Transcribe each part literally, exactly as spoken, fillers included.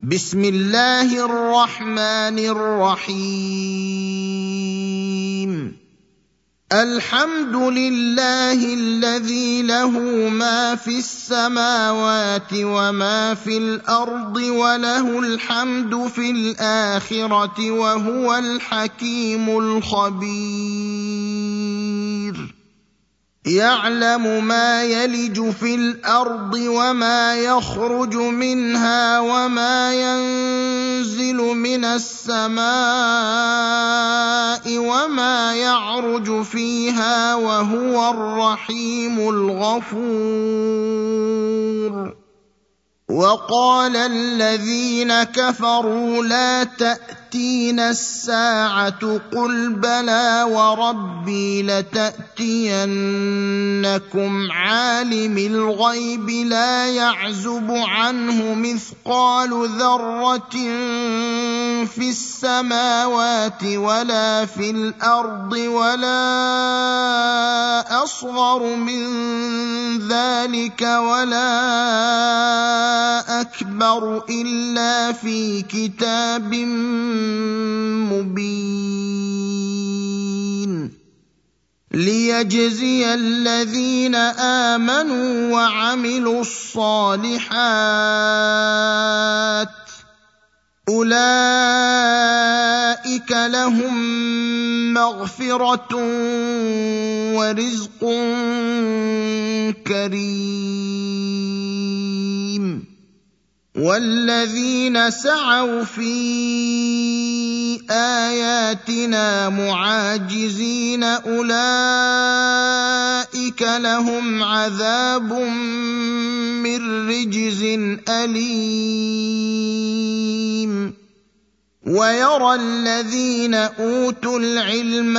بسم الله الرحمن الرحيم الحمد لله الذي له ما في السماوات وما في الأرض وله الحمد في الآخرة وهو الحكيم الخبير يعلم ما يلج في الأرض وما يخرج منها وما ينزل من السماء وما يعرج فيها وهو الرحيم الغفور وقال الذين كفروا لا تأتينا الساعة قل بلى وربي لتأتينكم عالم الغيب لا يعزب عنه مثقال ذرة في السماوات ولا في الأرض ولا أصغر من ذلك ولا أكبر إلا في كتاب مبين ليجزي الذين آمنوا وعملوا الصالحات أولئك لهم مغفرة ورزق كريم والذين سعوا في آياتنا معاجزين أولئك لهم عذاب من رجز أليم ويرى الذين أوتوا العلم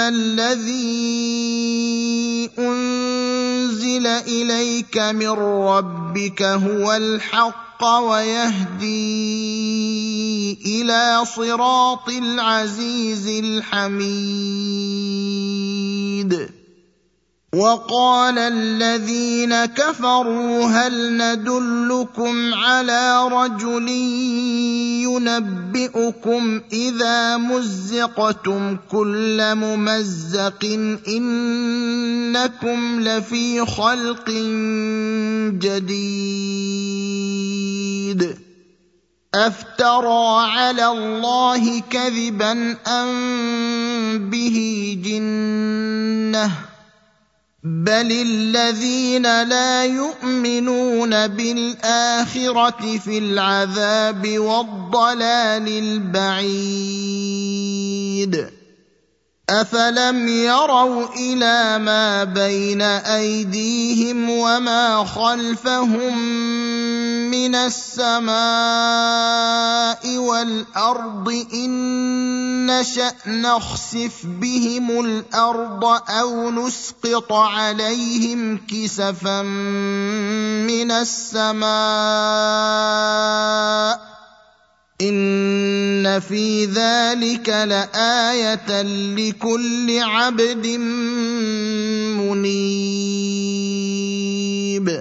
الذي أنزل إليك من ربك هو الحق ويهدي إلى صراط العزيز الحميد وقال الذين كفروا هل ندلكم على رجل ينبئكم إذا مزقتم كل ممزق إنكم لفي خلق جديد أفترى على الله كذبا أم به جنة بل الذين لا يؤمنون بالآخرة في العذاب والضلال البعيد أفلم يروا إلى ما بين أيديهم وما خلفهم من السماء والأرض إن نشأ نخسف بهم الأرض أو نسقط عليهم كسفا من السماء إن في ذلك لآية لكل عبد منيب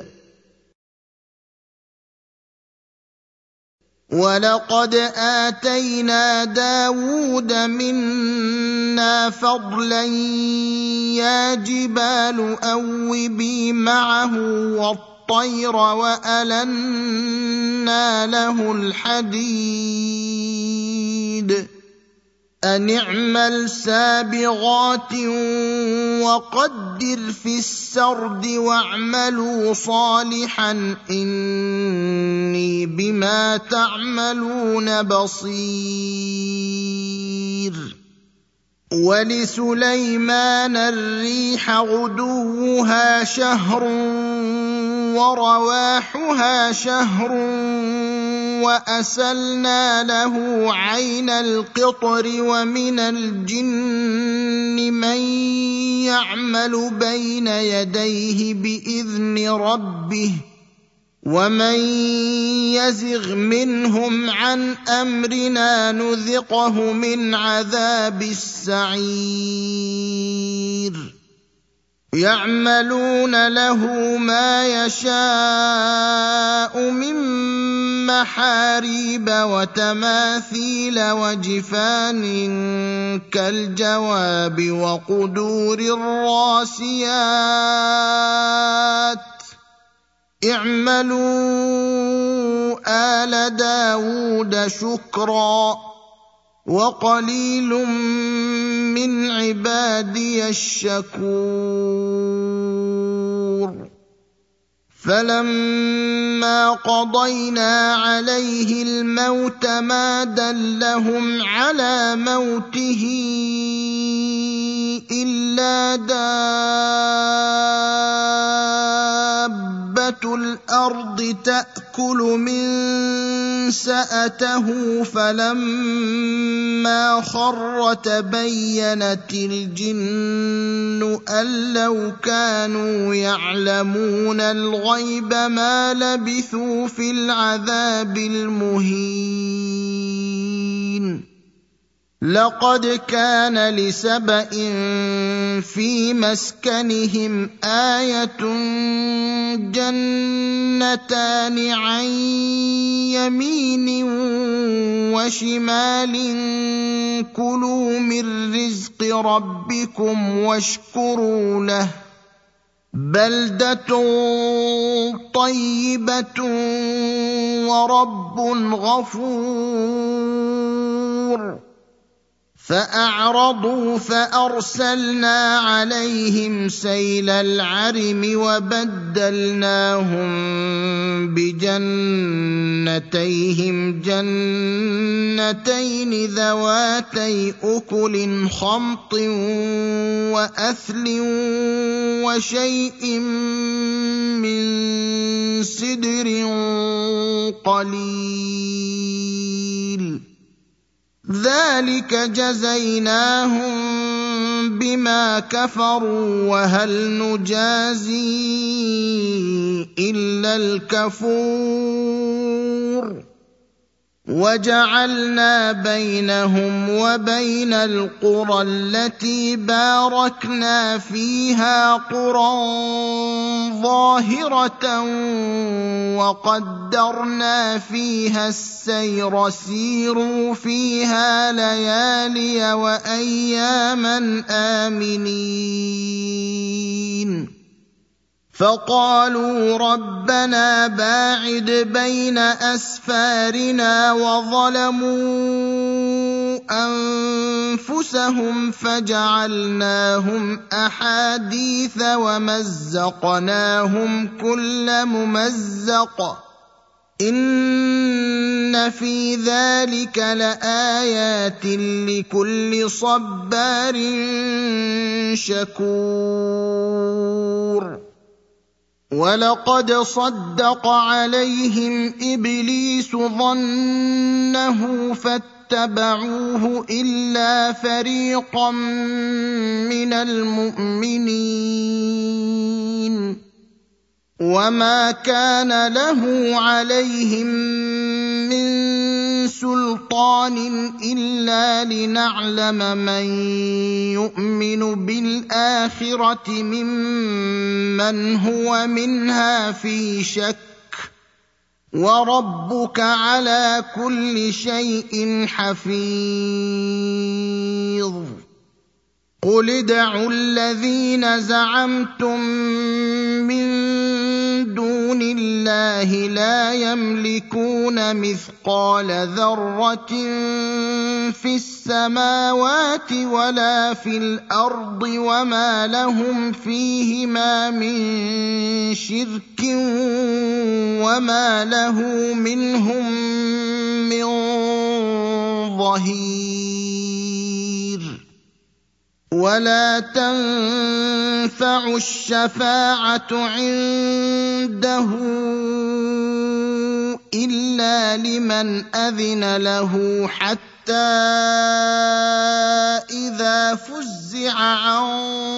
ولقد آتينا داود منا فضلا يا جبال أوبي معه والطير وألنا له الحديد أن اعمل سابغات وقدر في السرد واعملوا صالحا إني بما تعملون بصير ولسليمان الريح غدوها شهر ورواحها شهر وأسلنا له عين القطر ومن الجن من يعمل بين يديه بإذن ربه ومن يزغ منهم عن أمرنا نذقه من عذاب السعير يعملون له ما يشاء من محاريب وتماثيل وجفان كالجواب وقدور الراسيات اعملوا آل داود شكرا وقليل من عبادي الشكور فلما قضينا عليه الموت ما دلهم على موته إلا دابة الأرض تأكل من سأته فلما خر تبينت الجن أن لو كانوا يعلمون الغيب ما لبثوا في العذاب المهين لقد كان لسبإ في مسكنهم آية جنتان عن يمين وشمال كلوا من رزق ربكم واشكروا له بلدة طيبة ورب غفور فأعرضوا فأرسلنا عليهم سيل العرم وبدلناهم بجنتيهم جنتين ذواتي أكل خمط وأثل وشيء من سدر قليل ذلك جزيناهم بما كفروا وهل نجازي إلا الكفور وجعلنا بينهم وبين القرى التي باركنا فيها قرى ظاهرة وقدرنا فيها السير سيروا فيها ليالي وأياما آمنين فقالوا ربنا باعد بين أسفارنا وظلموا أنفسهم فجعلناهم أحاديث ومزقناهم كل ممزق إن في ذلك لآيات لكل صبار شكور ولقد صدق عليهم إبليس ظنه فاتبعوه إلا فريقا من المؤمنين وما كان له عليهم من سلطان إلا لنعلم من يؤمن بالآخرة ممن هو منها في شك وربك على كل شيء حفيظ قل ادعوا الذين زعمتم من دون الله لا يملكون مثقال ذرة في السماوات ولا في الأرض وما لهم فيهما من شرك وما له منهم من ظهير ولا تنفع الشفاعة عنده إلا لمن أذن له حتى إذا فزع عن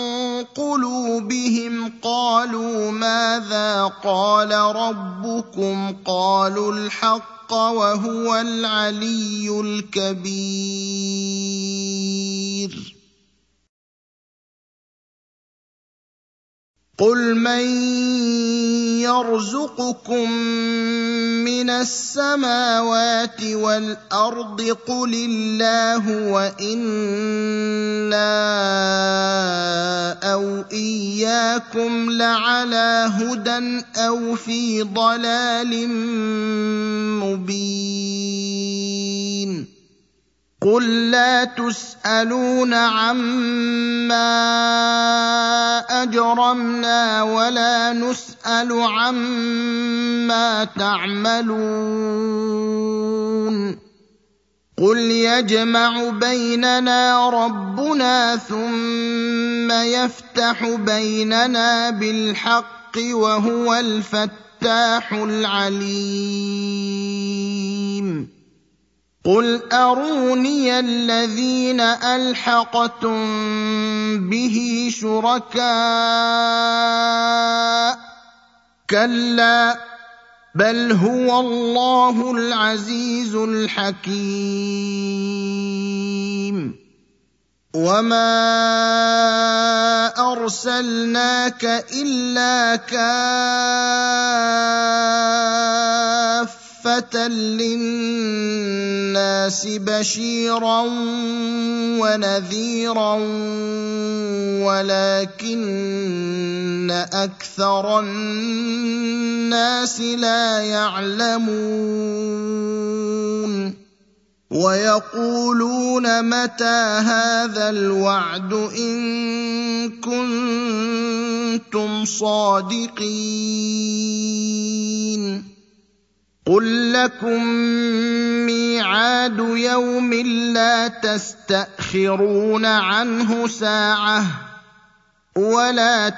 قلوبهم قالوا ماذا قال ربكم قالوا الحق وهو العلي الكبير قل من يرزقكم من السماوات والارض قل الله وإنا او اياكم لعلى هدى او في ضلال مبين قل لا تسألون عما أجرمنا ولا نسأل عما تعملون قل يجمع بيننا ربنا ثم يفتح بيننا بالحق وهو الفتاح العليم قل أروني الذين ألحقتم به شركاء كلا بل هو الله العزيز الحكيم وما أرسلناك إلا كافة للناس بشيرا ونذيرا ولكن أكثر الناس لا يعلمون ويقولون متى هذا الوعد إن كنتم صادقين قل لكم ميعاد يوم لا تستأخرون عنه ساعة ولا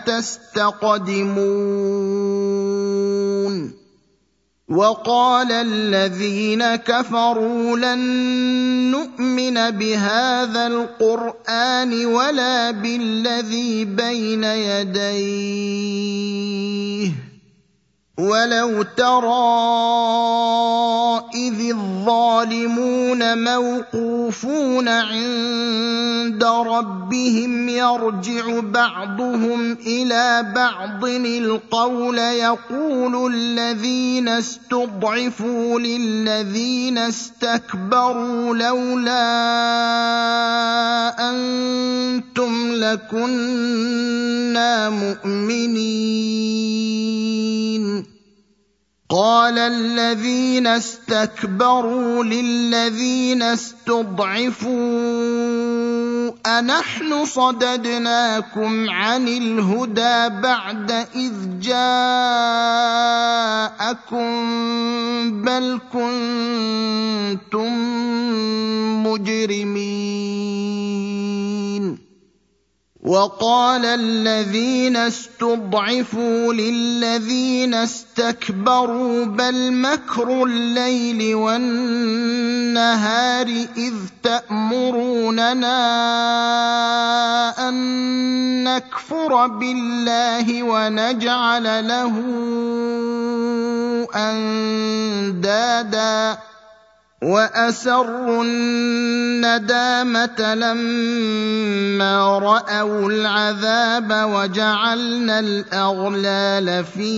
تستقدمون وقال الذين كفروا لن نؤمن بهذا القرآن ولا بالذي بين يديه ولو ترى إذ الظالمون موقوفون عند ربهم يرجع بعضهم إلى بعض القول يقول الذين استضعفوا للذين استكبروا لولا أنتم لكنا مؤمنين قال الذين استكبروا للذين استضعفوا أنحن صددناكم عن الهدى بعد إذ جاءكم بل كنتم مجرمين وقال الذين استضعفوا للذين استكبروا بل مكر الليل والنهار إذ تأمروننا أن نكفر بالله ونجعل له أندادا وأسروا الندامة لما رأوا العذاب وجعلنا الأغلال في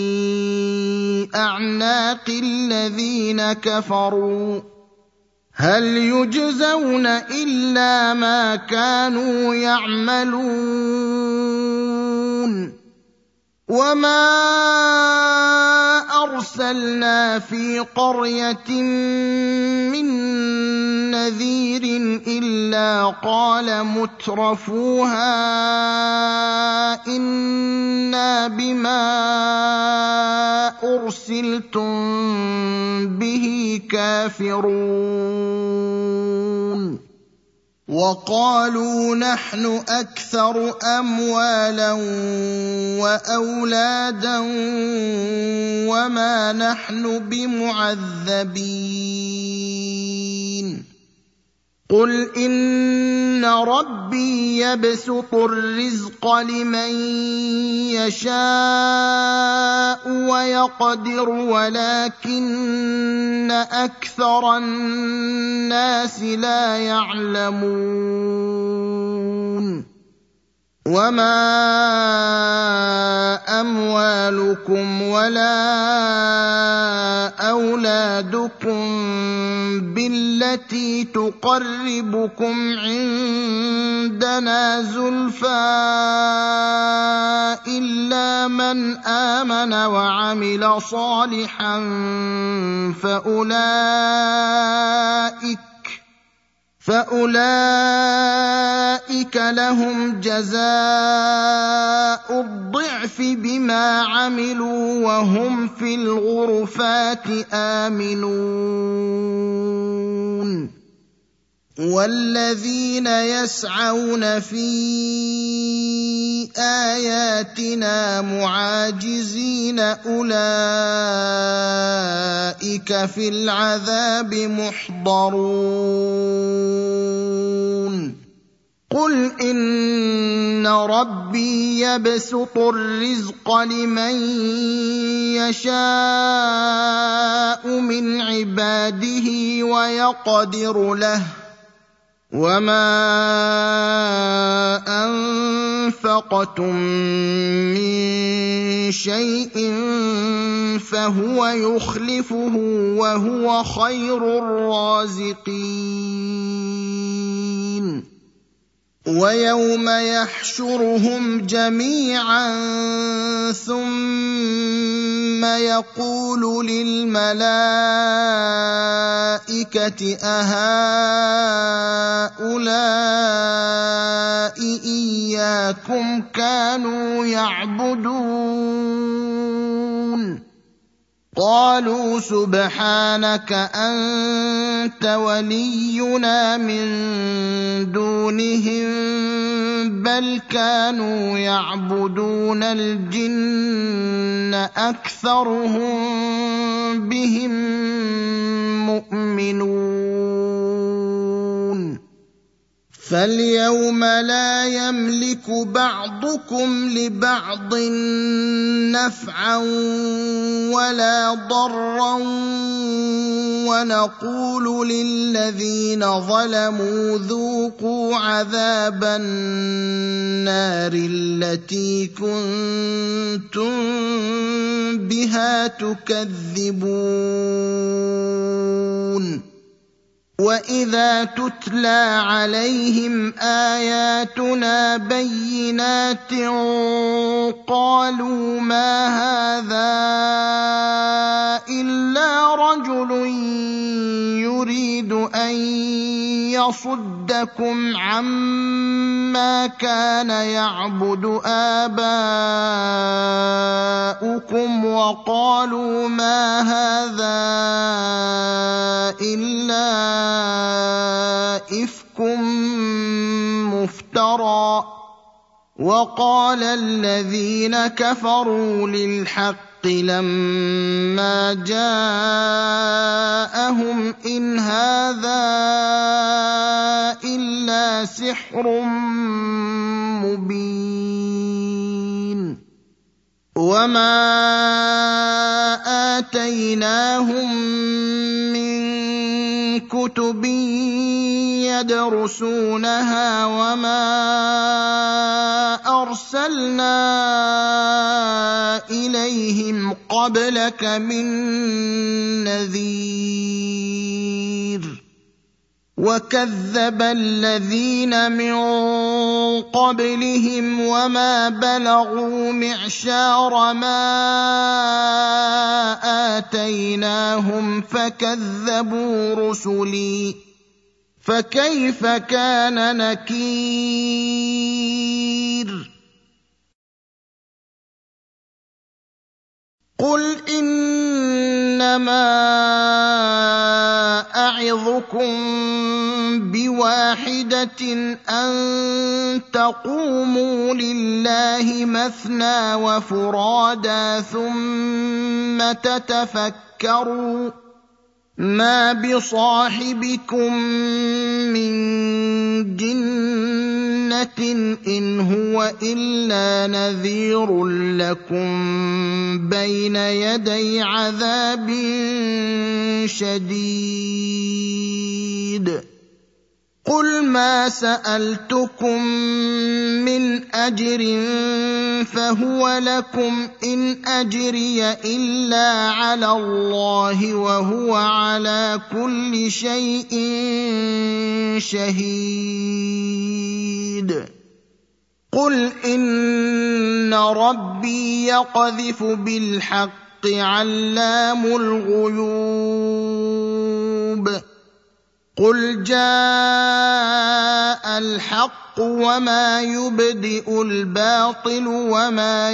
أعناق الذين كفروا هل يجزون إلا ما كانوا يعملون وما أرسلنا في قرية من نذير إلا قال مترفوها إنا بما أرسلتم به كافرون وقالوا نحن أكثر أموالا وأولادا وما نحن بمعذبين قل إن ربي يبسط الرزق لمن يشاء ويقدر ولكن أكثر الناس لا يعلمون وما أموالكم ولا أولادكم بالتي تقربكم عندنا زلفى إلا من آمن وعمل صالحا فأولئك فأولئك لهم جزاء الضعف بما عملوا وهم في الغرفات آمنون والذين يسعون في آياتنا معاجزين أولئك في العذاب محضرون قل إن ربي يبسط الرزق لمن يشاء من عباده ويقدر له وما أنفقتم من شيء فهو يخلفه وهو خير الرازقين ويوم يحشرهم جميعا ثم يقول للملائكة أهؤلاء إياكم كانوا يعبدون قالوا سبحانك أنت ولينا من دونهم بل كانوا يعبدون الجن أكثرهم بهم مؤمنون فاليوم لا يملك بعضكم لبعض نفعا ولا ضرا ونقول للذين ظلموا ذوقوا عذاب النار التي كنتم بها تكذبون وإذا تتلى عليهم آياتنا بينات قالوا ما هذا إلا رجل يريد أن يصدكم عما كان يعبد آباؤكم وقالوا ما هذا إلا إفك مفترى وقال الذين كفروا للحق لما جاءهم إن هذا إلا سحر مبين وما آتيناهم من كتب يدرسونها وما أرسلنا إليهم قبلك من نذير وكذب الذين من قبلهم وما بلغوا معشار ما آتيناهم فكذبوا رسلي فكيف كان نكير قل إنما أعظكم بواحدة أن تقوموا لله مثنى وفرادا ثم تتفكروا ما بصاحبكم من جنة إن هو إلا نذير لكم بين يدي عذاب شديد قل ما سألتكم من أجر فهو لكم إن أجري إلا على الله وهو على كل شيء شهيد قل إن ربي يقذف بالحق علام الغيوب قل جاء الحق وما يبدئ الباطل وما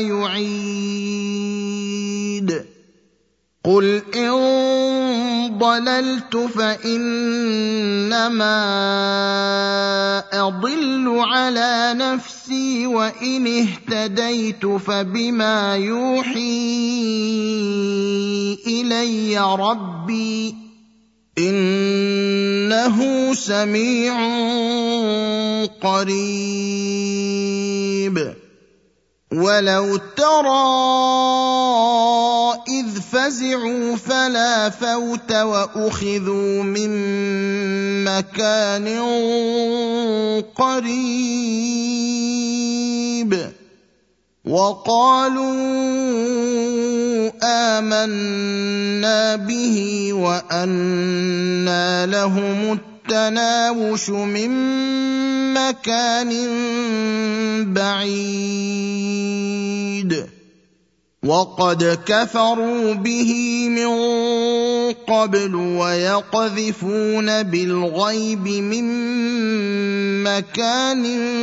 يعيد قل إن ضللت فإنما أضل على نفسي وإن اهتديت فبما يوحي إلي ربي إنه سميع قريب ولو ترى إذ فزعوا فلا فوت وأخذوا من مكان قريب وقالوا آمنا به وأنى لهم التناوش من مكان بعيد وقد كفروا به من قبل ويقذفون بالغيب من مكان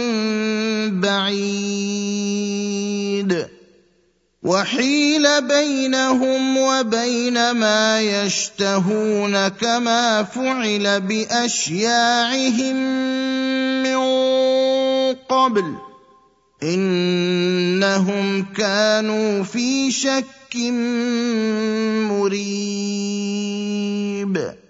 بعيد وحيل بينهم وبين ما يشتهون كما فعل بأشياعهم من قبل إنهم كانوا في شك مريب